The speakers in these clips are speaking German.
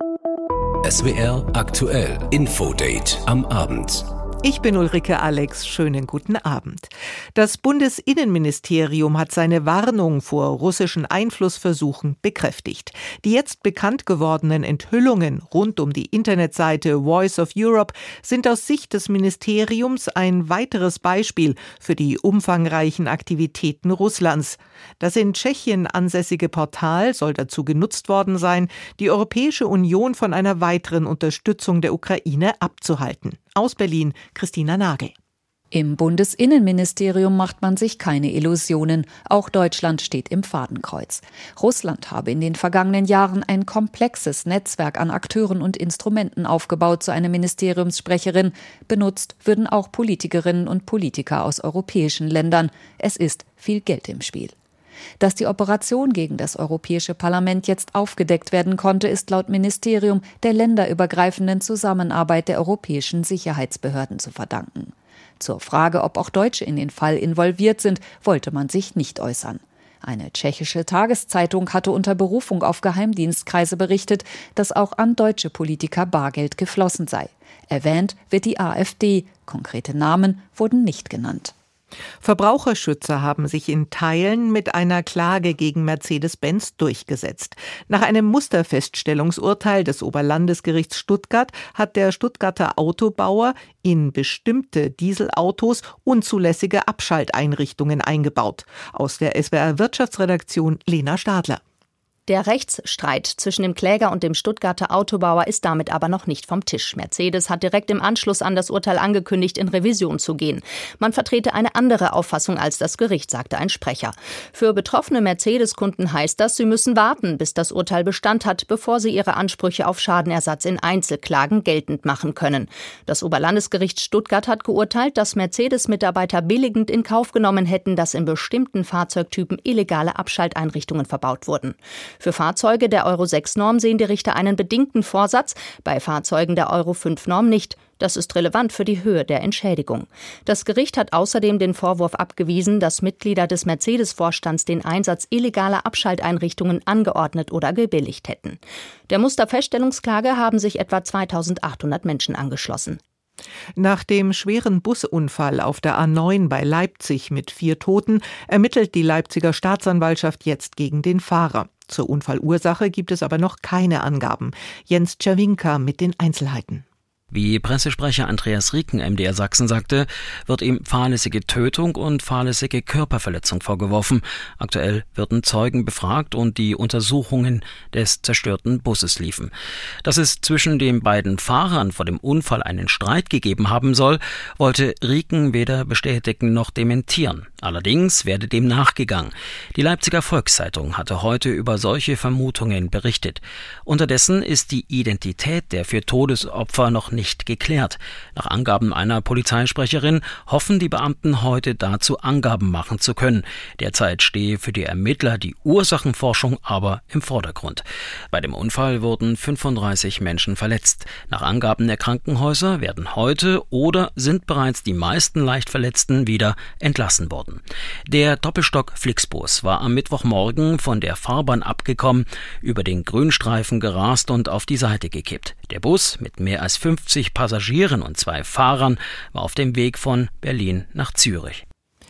SWR aktuell Infodate am Abend. Ich bin Ulrike Alex. Schönen guten Abend. Das Bundesinnenministerium hat seine Warnung vor russischen Einflussversuchen bekräftigt. Die jetzt bekannt gewordenen Enthüllungen rund um die Internetseite Voice of Europe sind aus Sicht des Ministeriums ein weiteres Beispiel für die umfangreichen Aktivitäten Russlands. Das in Tschechien ansässige Portal soll dazu genutzt worden sein, die Europäische Union von einer weiteren Unterstützung der Ukraine abzuhalten. Aus Berlin, Christina Nagel. Im Bundesinnenministerium macht man sich keine Illusionen. Auch Deutschland steht im Fadenkreuz. Russland habe in den vergangenen Jahren ein komplexes Netzwerk an Akteuren und Instrumenten aufgebaut, so eine Ministeriumssprecherin. Benutzt würden auch Politikerinnen und Politiker aus europäischen Ländern. Es ist viel Geld im Spiel. Dass die Operation gegen das Europäische Parlament jetzt aufgedeckt werden konnte, ist laut Ministerium der länderübergreifenden Zusammenarbeit der europäischen Sicherheitsbehörden zu verdanken. Zur Frage, ob auch Deutsche in den Fall involviert sind, wollte man sich nicht äußern. Eine tschechische Tageszeitung hatte unter Berufung auf Geheimdienstkreise berichtet, dass auch an deutsche Politiker Bargeld geflossen sei. Erwähnt wird die AfD, konkrete Namen wurden nicht genannt. Verbraucherschützer haben sich in Teilen mit einer Klage gegen Mercedes-Benz durchgesetzt. Nach einem Musterfeststellungsurteil des Oberlandesgerichts Stuttgart hat der Stuttgarter Autobauer in bestimmte Dieselautos unzulässige Abschalteinrichtungen eingebaut. Aus der SWR Wirtschaftsredaktion Lena Stadler. Der Rechtsstreit zwischen dem Kläger und dem Stuttgarter Autobauer ist damit aber noch nicht vom Tisch. Mercedes hat direkt im Anschluss an das Urteil angekündigt, in Revision zu gehen. Man vertrete eine andere Auffassung als das Gericht, sagte ein Sprecher. Für betroffene Mercedes-Kunden heißt das, sie müssen warten, bis das Urteil Bestand hat, bevor sie ihre Ansprüche auf Schadenersatz in Einzelklagen geltend machen können. Das Oberlandesgericht Stuttgart hat geurteilt, dass Mercedes-Mitarbeiter billigend in Kauf genommen hätten, dass in bestimmten Fahrzeugtypen illegale Abschalteinrichtungen verbaut wurden. Für Fahrzeuge der Euro-6-Norm sehen die Richter einen bedingten Vorsatz, bei Fahrzeugen der Euro-5-Norm nicht. Das ist relevant für die Höhe der Entschädigung. Das Gericht hat außerdem den Vorwurf abgewiesen, dass Mitglieder des Mercedes-Vorstands den Einsatz illegaler Abschalteinrichtungen angeordnet oder gebilligt hätten. Der Musterfeststellungsklage haben sich etwa 2.800 Menschen angeschlossen. Nach dem schweren Busunfall auf der A9 bei Leipzig mit 4 Toten ermittelt die Leipziger Staatsanwaltschaft jetzt gegen den Fahrer. Zur Unfallursache gibt es aber noch keine Angaben. Jens Czerwinka mit den Einzelheiten. Wie Pressesprecher Andreas Rieken MDR Sachsen sagte, wird ihm fahrlässige Tötung und fahrlässige Körperverletzung vorgeworfen. Aktuell werden Zeugen befragt und die Untersuchungen des zerstörten Busses liefen. Dass es zwischen den beiden Fahrern vor dem Unfall einen Streit gegeben haben soll, wollte Rieken weder bestätigen noch dementieren. Allerdings werde dem nachgegangen. Die Leipziger Volkszeitung hatte heute über solche Vermutungen berichtet. Unterdessen ist die Identität der 4 Todesopfer noch nicht geklärt. Nach Angaben einer Polizeisprecherin hoffen die Beamten heute dazu Angaben machen zu können. Derzeit stehe für die Ermittler die Ursachenforschung aber im Vordergrund. Bei dem Unfall wurden 35 Menschen verletzt. Nach Angaben der Krankenhäuser werden heute oder sind bereits die meisten Leichtverletzten wieder entlassen worden. Der Doppelstock Flixbus war am Mittwochmorgen von der Fahrbahn abgekommen, über den Grünstreifen gerast und auf die Seite gekippt. Der Bus mit mehr als 50 Passagieren und 2 Fahrern war auf dem Weg von Berlin nach Zürich.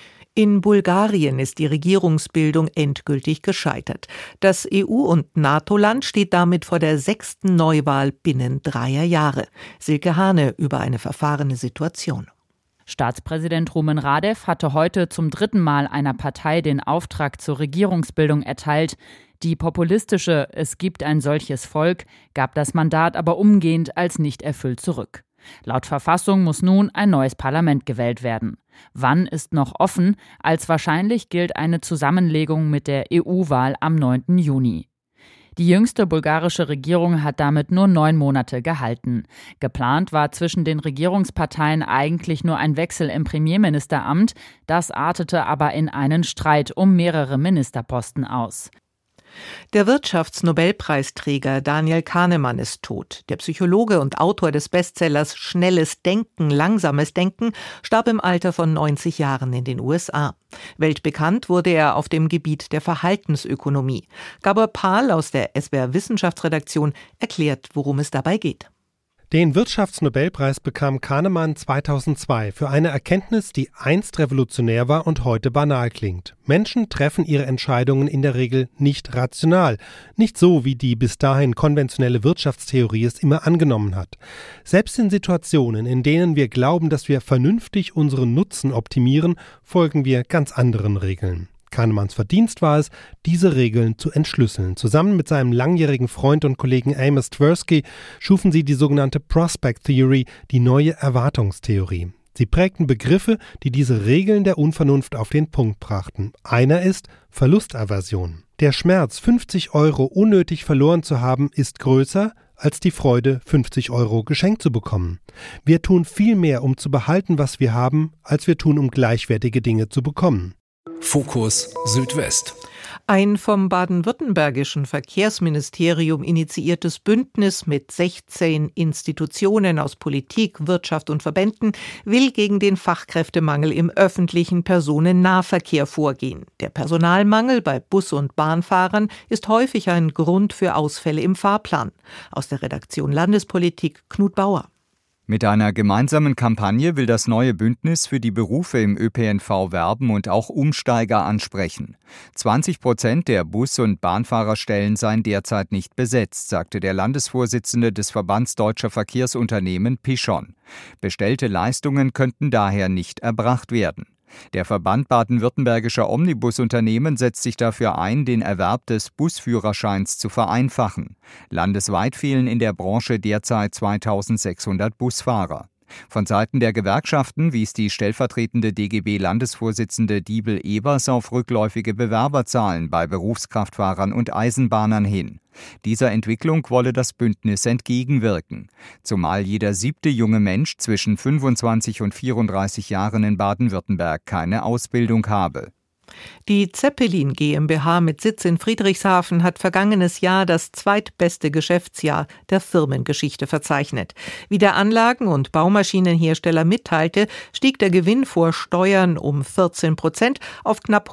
In Bulgarien ist die Regierungsbildung endgültig gescheitert. Das EU- und NATO-Land steht damit vor der 6. Neuwahl binnen 3 Jahre. Silke Hane über eine verfahrene Situation. Staatspräsident Rumen Radev hatte heute zum 3. Mal einer Partei den Auftrag zur Regierungsbildung erteilt. Die populistische "Es gibt ein solches Volk" gab das Mandat aber umgehend als nicht erfüllt zurück. Laut Verfassung muss nun ein neues Parlament gewählt werden. Wann ist noch offen? Als wahrscheinlich gilt eine Zusammenlegung mit der EU-Wahl am 9. Juni. Die jüngste bulgarische Regierung hat damit nur 9 Monate gehalten. Geplant war zwischen den Regierungsparteien eigentlich nur ein Wechsel im Premierministeramt. Das artete aber in einen Streit um mehrere Ministerposten aus. Der Wirtschaftsnobelpreisträger Daniel Kahnemann ist tot. Der Psychologe und Autor des Bestsellers Schnelles Denken, Langsames Denken starb im Alter von 90 Jahren in den USA. Weltbekannt wurde er auf dem Gebiet der Verhaltensökonomie. Gabor Pahl aus der SWR Wissenschaftsredaktion erklärt, worum es dabei geht. Den Wirtschaftsnobelpreis bekam Kahnemann 2002 für eine Erkenntnis, die einst revolutionär war und heute banal klingt. Menschen treffen ihre Entscheidungen in der Regel nicht rational, nicht so, wie die bis dahin konventionelle Wirtschaftstheorie es immer angenommen hat. Selbst in Situationen, in denen wir glauben, dass wir vernünftig unseren Nutzen optimieren, folgen wir ganz anderen Regeln. Kahnemanns Verdienst war es, diese Regeln zu entschlüsseln. Zusammen mit seinem langjährigen Freund und Kollegen Amos Tversky schufen sie die sogenannte Prospect Theory, die neue Erwartungstheorie. Sie prägten Begriffe, die diese Regeln der Unvernunft auf den Punkt brachten. Einer ist Verlustaversion. Der Schmerz, 50 € unnötig verloren zu haben, ist größer als die Freude, 50 € geschenkt zu bekommen. Wir tun viel mehr, um zu behalten, was wir haben, als wir tun, um gleichwertige Dinge zu bekommen. Fokus Südwest. Ein vom baden-württembergischen Verkehrsministerium initiiertes Bündnis mit 16 Institutionen aus Politik, Wirtschaft und Verbänden will gegen den Fachkräftemangel im öffentlichen Personennahverkehr vorgehen. Der Personalmangel bei Bus- und Bahnfahrern ist häufig ein Grund für Ausfälle im Fahrplan. Aus der Redaktion Landespolitik Knut Bauer. Mit einer gemeinsamen Kampagne will das neue Bündnis für die Berufe im ÖPNV werben und auch Umsteiger ansprechen. 20% der Bus- und Bahnfahrerstellen seien derzeit nicht besetzt, sagte der Landesvorsitzende des Verbands Deutscher Verkehrsunternehmen Pichon. Bestellte Leistungen könnten daher nicht erbracht werden. Der Verband baden-württembergischer Omnibusunternehmen setzt sich dafür ein, den Erwerb des Busführerscheins zu vereinfachen. Landesweit fehlen in der Branche derzeit 2600 Busfahrer. Von Seiten der Gewerkschaften wies die stellvertretende DGB-Landesvorsitzende Diebel Ebers auf rückläufige Bewerberzahlen bei Berufskraftfahrern und Eisenbahnern hin. Dieser Entwicklung wolle das Bündnis entgegenwirken, zumal jeder 7. junge Mensch zwischen 25 und 34 Jahren in Baden-Württemberg keine Ausbildung habe. Die Zeppelin GmbH mit Sitz in Friedrichshafen hat vergangenes Jahr das zweitbeste Geschäftsjahr der Firmengeschichte verzeichnet. Wie der Anlagen- und Baumaschinenhersteller mitteilte, stieg der Gewinn vor Steuern um 14% auf knapp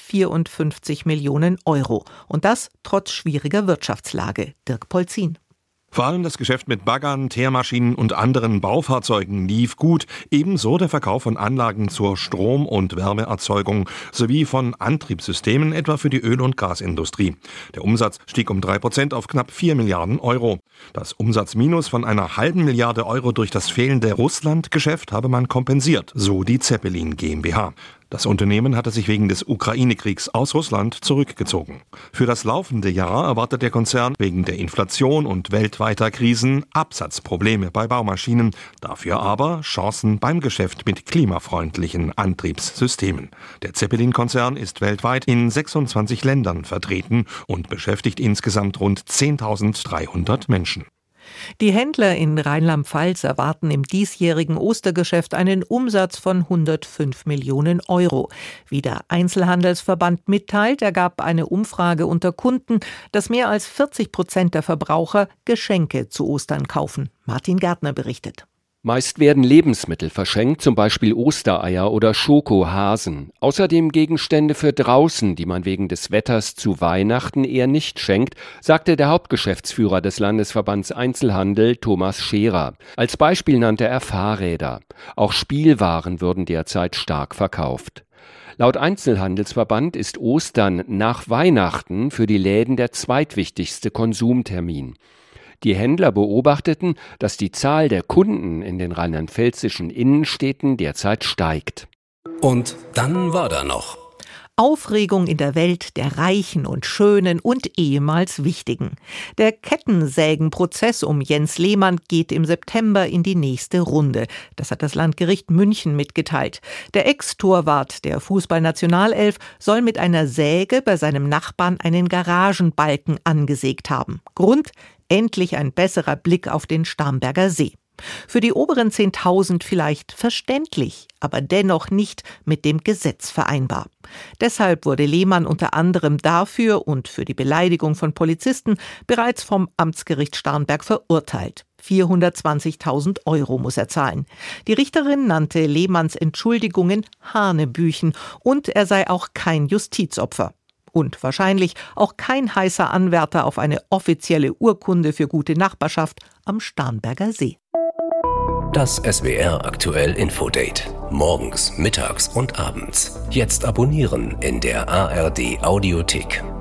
154 Millionen €. Und das trotz schwieriger Wirtschaftslage. Dirk Polzin. Vor allem das Geschäft mit Baggern, Teermaschinen und anderen Baufahrzeugen lief gut. Ebenso der Verkauf von Anlagen zur Strom- und Wärmeerzeugung sowie von Antriebssystemen, etwa für die Öl- und Gasindustrie. Der Umsatz stieg um 3% auf knapp 4 Milliarden €. Das Umsatzminus von einer halben Milliarde € durch das fehlende Russland-Geschäft habe man kompensiert, so die Zeppelin GmbH. Das Unternehmen hatte sich wegen des Ukraine-Kriegs aus Russland zurückgezogen. Für das laufende Jahr erwartet der Konzern wegen der Inflation und weltweiter Krisen Absatzprobleme bei Baumaschinen, dafür aber Chancen beim Geschäft mit klimafreundlichen Antriebssystemen. Der Zeppelin-Konzern ist weltweit in 26 Ländern vertreten und beschäftigt insgesamt rund 10.300 Menschen. Die Händler in Rheinland-Pfalz erwarten im diesjährigen Ostergeschäft einen Umsatz von 105 Millionen €. Wie der Einzelhandelsverband mitteilt, ergab eine Umfrage unter Kunden, dass mehr als 40% der Verbraucher Geschenke zu Ostern kaufen. Martin Gärtner berichtet. Meist werden Lebensmittel verschenkt, zum Beispiel Ostereier oder Schokohasen. Außerdem Gegenstände für draußen, die man wegen des Wetters zu Weihnachten eher nicht schenkt, sagte der Hauptgeschäftsführer des Landesverbands Einzelhandel, Thomas Scherer. Als Beispiel nannte er Fahrräder. Auch Spielwaren würden derzeit stark verkauft. Laut Einzelhandelsverband ist Ostern nach Weihnachten für die Läden der zweitwichtigste Konsumtermin. Die Händler beobachteten, dass die Zahl der Kunden in den rheinland-pfälzischen Innenstädten derzeit steigt. Und dann war da noch Aufregung in der Welt der Reichen und Schönen und ehemals Wichtigen. Der Kettensägenprozess um Jens Lehmann geht im September in die nächste Runde. Das hat das Landgericht München mitgeteilt. Der Ex-Torwart der Fußballnationalelf soll mit einer Säge bei seinem Nachbarn einen Garagenbalken angesägt haben. Grund: endlich ein besserer Blick auf den Starnberger See. Für die oberen 10.000 vielleicht verständlich, aber dennoch nicht mit dem Gesetz vereinbar. Deshalb wurde Lehmann unter anderem dafür und für die Beleidigung von Polizisten bereits vom Amtsgericht Starnberg verurteilt. 420.000 € muss er zahlen. Die Richterin nannte Lehmanns Entschuldigungen Hanebüchen und er sei auch kein Justizopfer. Und wahrscheinlich auch kein heißer Anwärter auf eine offizielle Urkunde für gute Nachbarschaft am Starnberger See. Das SWR aktuell Infodate. Morgens, mittags und abends. Jetzt abonnieren in der ARD Audiothek.